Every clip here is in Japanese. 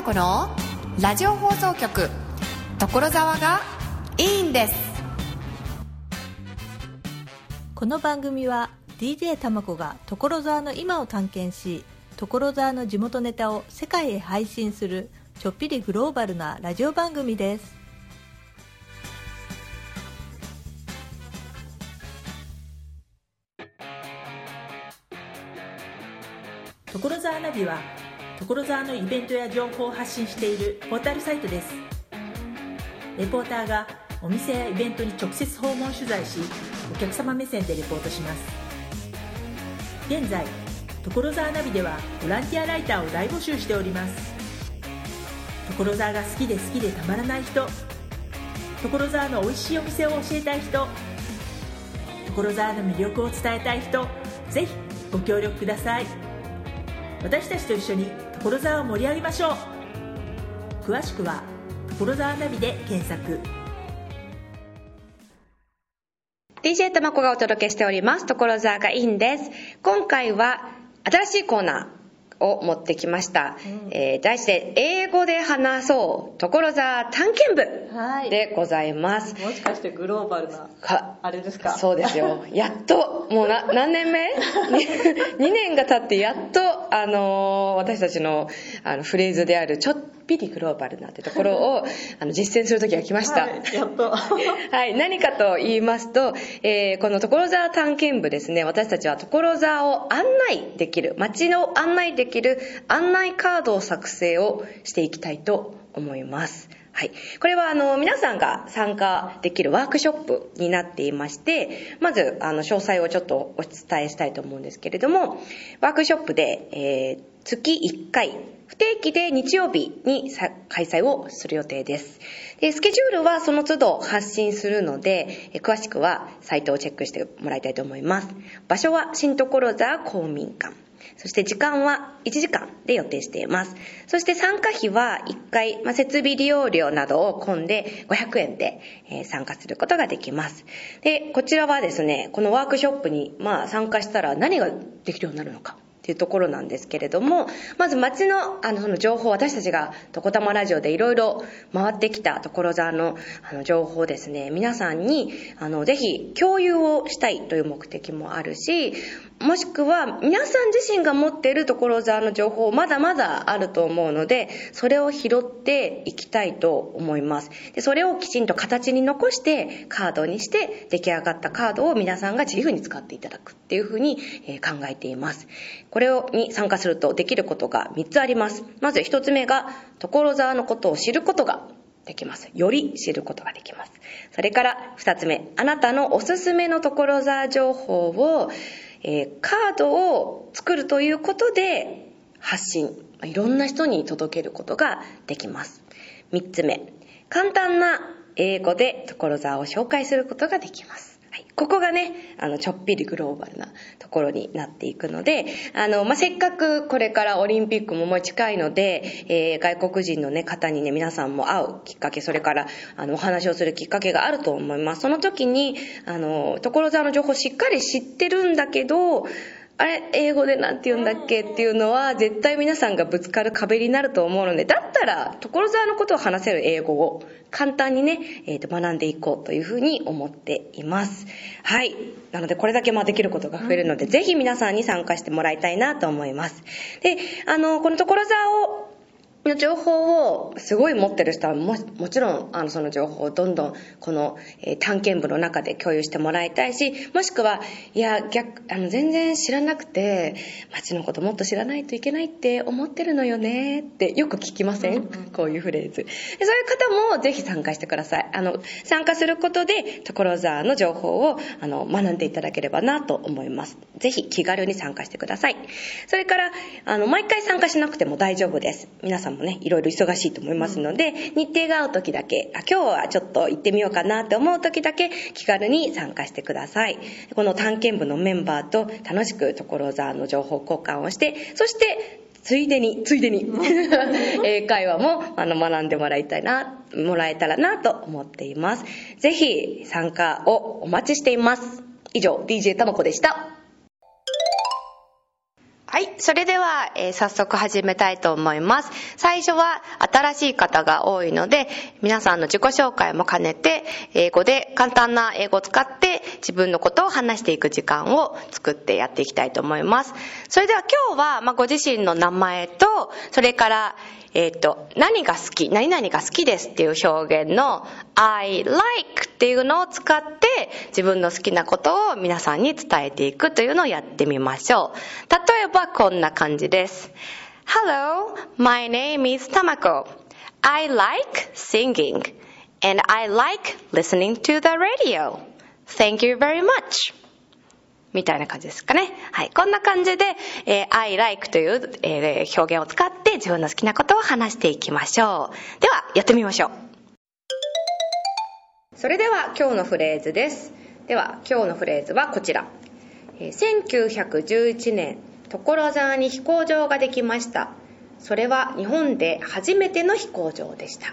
子のラジオ放送局所沢がいいんです。 この番組は DJ たまこが所沢の今を探検し、所沢の地元ネタを世界へ配信するちょっぴりグローバルなラジオ番組です。所沢ナビは所沢のイベントや情報を発信しているポータルサイトです。レポーターがお店やイベントに直接訪問取材し、お客様目線でレポートします。現在所沢ナビではボランティアライターを大募集しております。所沢が好きでたまらない人、所沢の美味しいお店を教えたい人、所沢の魅力を伝えたい人、ぜひご協力ください。私たちと一緒に所沢を盛り上げましょう。詳しくは所沢ナビで検索。 DJ たまこがお届けしております所沢がいいんです。今回は新しいコーナーを持ってきました、題して英語で話そう所沢探検部でございます、 もしかしてグローバルなあれですか？ そうですよ。やっともう何年目2年が経ってやっと私たちのフレーズであるちょっぴりグローバルなってところを実践する時が来ました、 はい、やっとはい、何かと言いますと、この所沢探検部ですね、私たちは所沢を案内できる、街の案内できる案内カードを作成をしていきたいと思います。はい、これは皆さんが参加できるワークショップになっていまして、まず詳細をちょっとお伝えしたいと思うんですけれども、ワークショップで、月1回不定期で日曜日に開催をする予定です。で、スケジュールはその都度発信するので、詳しくはサイトをチェックしてもらいたいと思います。場所は新所沢公民館、そして時間は1時間で予定しています。そして参加費は1回、設備利用料などを込んで500円で参加することができます。で、こちらはですね、このワークショップに参加したら何ができるようになるのかっていうところなんですけれども、まず街のその情報、私たちがとこたまラジオでいろいろ回ってきた所沢の情報をですね、皆さんにぜひ共有をしたいという目的もあるし、もしくは皆さん自身が持っている所沢の情報まだまだあると思うので、それを拾っていきたいと思います。で、それをきちんと形に残してカードにして出来上がったカードを皆さんが自由に使っていただくっていうふうに考えています。これに参加するとできることが3つあります。まず1つ目が所沢のことを知ることができます。より知ることができます。それから2つ目、あなたのおすすめの所沢情報をカードを作るということで発信、いろんな人に届けることができます。3つ目、簡単な英語で所沢を紹介することができます。はい、ここがね、ちょっぴりグローバルなところになっていくので、せっかくこれからオリンピックももう近いので、外国人のね、方にね、皆さんも会うきっかけ、それからお話をするきっかけがあると思います。その時に所沢の情報をしっかり知ってるんだけど、あれ英語でなんて言うんだっけっていうのは絶対皆さんがぶつかる壁になると思うので、だったら所沢のことを話せる英語を簡単にね、学んでいこうというふうに思っています。はい、なのでこれだけできることが増えるので、ぜひ皆さんに参加してもらいたいなと思います。で、この所沢の情報をすごい持ってる人は もちろんその情報をどんどんこの探検部の中で共有してもらいたいし、もしくはいや全然知らなくて街のこともっと知らないといけないって思ってるのよねってよく聞きません？こういうフレーズで、そういう方もぜひ参加してください。参加することで所沢の情報を学んでいただければなと思います。ぜひ気軽に参加してください。それから毎回参加しなくても大丈夫です。皆さんもね、いろいろ忙しいと思いますので、日程が合う時だけ、今日はちょっと行ってみようかなって思う時だけ気軽に参加してください。この探検部のメンバーと楽しく所沢の情報交換をして、そしてついでに英会話も学んでもらえたらなと思っています。ぜひ参加をお待ちしています。以上 DJ たまこでした。 はい、それでは、早速始めたいと思います。最初は新しい方が多いので、皆さんの自己紹介も兼ねて、英語で簡単な英語を使って自分のことを話していく時間を作ってやっていきたいと思います。それでは今日は、ご自身の名前と、それから、何が好き、何々が好きですっていう表現の I like っていうのを使って自分の好きなことを皆さんに伝えていくというのをやってみましょう。例えばこんな感じです。Hello, my name is Tamako. I like singing and I like listening to the radio. Thank you very much.みたいな感じですかね。はい。こんな感じで、I like という、表現を使って自分の好きなことを話していきましょう。では、やってみましょう。それでは、今日のフレーズです。では、今日のフレーズはこちら。1911年、所沢に飛行場ができました。それは日本で初めての飛行場でした。はい、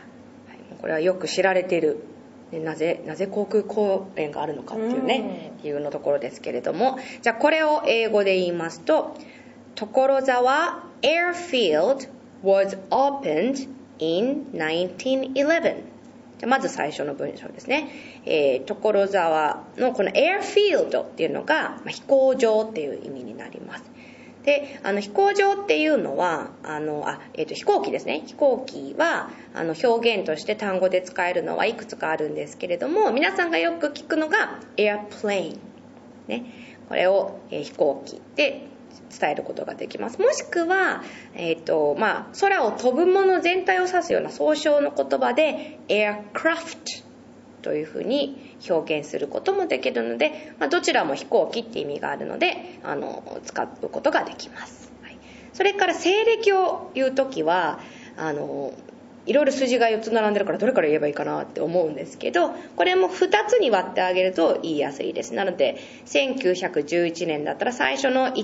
これはよく知られている。なぜ航空公園があるのかっていうね、いうのところですけれども、じゃあこれを英語で言いますと、所沢 Airfield was opened in 1911。じゃあまず最初の文章ですね。所沢のこの Airfield っていうのが、飛行場っていう意味になります。で、飛行場っていうのは飛行機ですね。飛行機は表現として単語で使えるのはいくつかあるんですけれども、皆さんがよく聞くのが airplane、ね、これを、飛行機で伝えることができます。もしくは、空を飛ぶもの全体を指すような総称の言葉で aircraftというふうに表現することもできるので、どちらも飛行機って意味があるので使うことができます。はい、それから西暦を言うときはいろいろ数字が4つ並んでるからどれから言えばいいかなって思うんですけど、これも2つに割ってあげると言いやすいです。なので1911年だったら最初の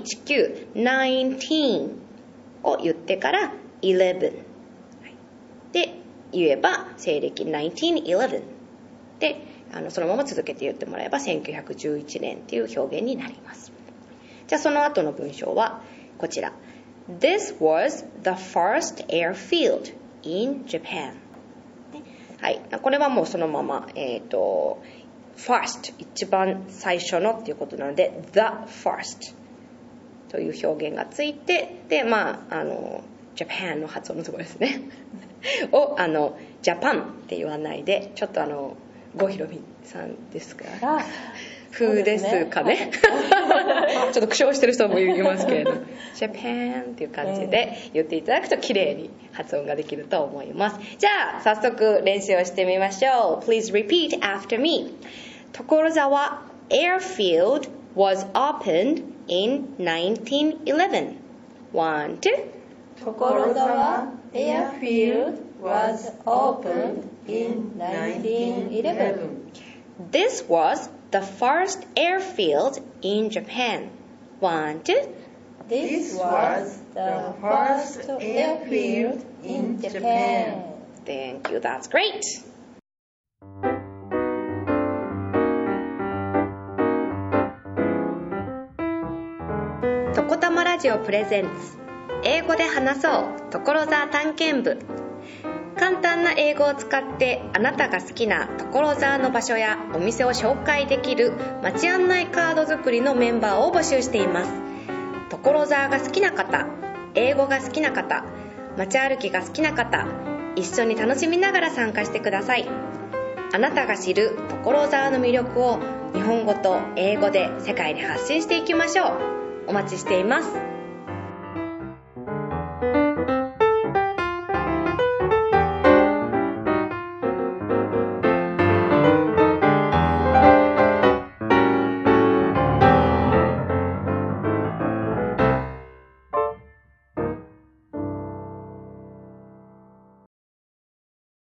19を言ってから11、はい、で言えば西暦1911でそのまま続けて言ってもらえば1911年っていう表現になります。じゃあその後の文章はこちら。This was the first airfield in Japan。はい、これはもうそのままfirst 一番最初のっていうことなので the first という表現がついて、でJapan の発音のところですねをジャパンって言わないでちょっと郷ひろみさんですから風ですかねちょっと苦笑してる人もいますけれどジャパンっていう感じで言っていただくと綺麗に発音ができると思います。じゃあ早速練習をしてみましょう。 Please repeat after me。 所沢 Airfield was opened in 1911。 1, 2。 所沢 Airfield was opened in 1911. This was the first airfield in Japan. 1, 2. This was the first airfield in Japan. Thank you. That's great. とこたまラジオプレゼンツ英語で話そう所沢探検部。簡単な英語を使ってあなたが好きな所沢の場所やお店を紹介できる街案内カード作りのメンバーを募集しています。所沢が好きな方、英語が好きな方、街歩きが好きな方、一緒に楽しみながら参加してください。あなたが知る所沢の魅力を日本語と英語で世界に発信していきましょう。お待ちしています。